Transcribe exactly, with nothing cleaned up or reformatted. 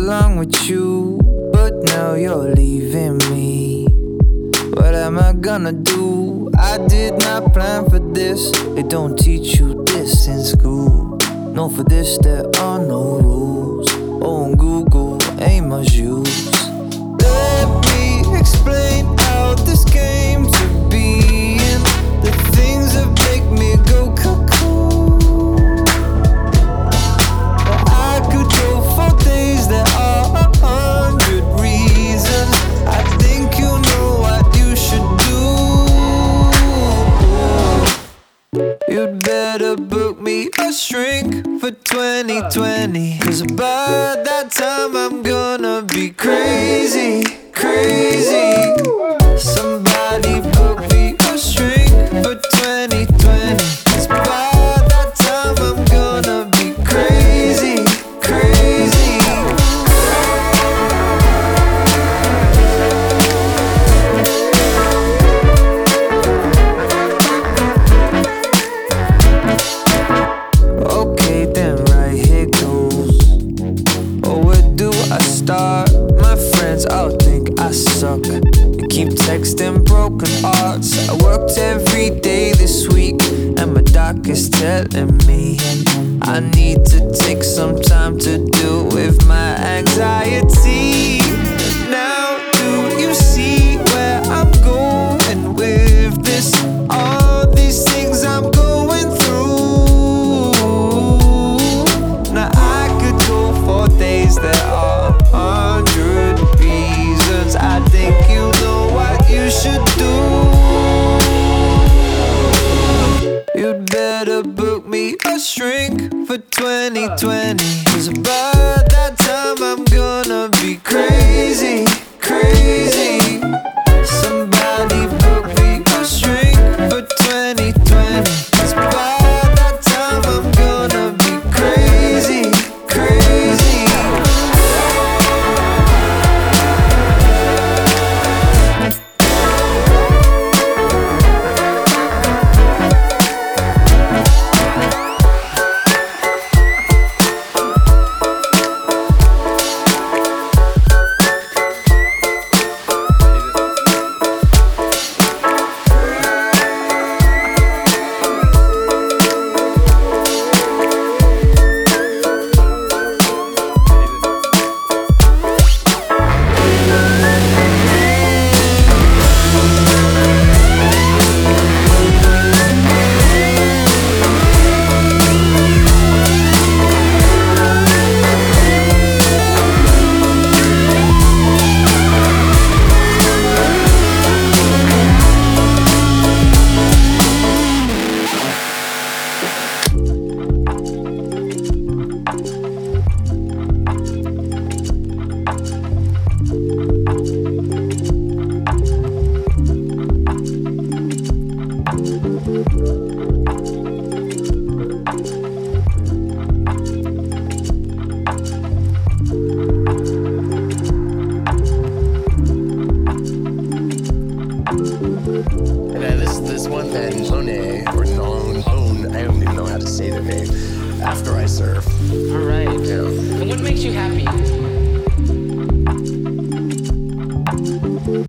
along with you, but now you're leaving me. What am I gonna do? I did not plan for this. They don't teach you this in school. No, for this there are no rules. Oh, on Google ain't much use. Let me explain how this came to be, and the things that make me go cuckoo. I could go for days, there are a hundred reasons. I think you know what you should do. You'd better book me a shrink for twenty twenty, 'cause by that time I'm gonna be crazy, crazy. Somebody book me a shrink for twenty twenty, 'cause by that time I'm gonna be crazy, crazy. Okay, then right here goes. Oh, where do I start? My friends all think I suck. They keep texting broken hearts. I worked every day this week, and my doc is telling me I need to take some time to deal with my anxiety.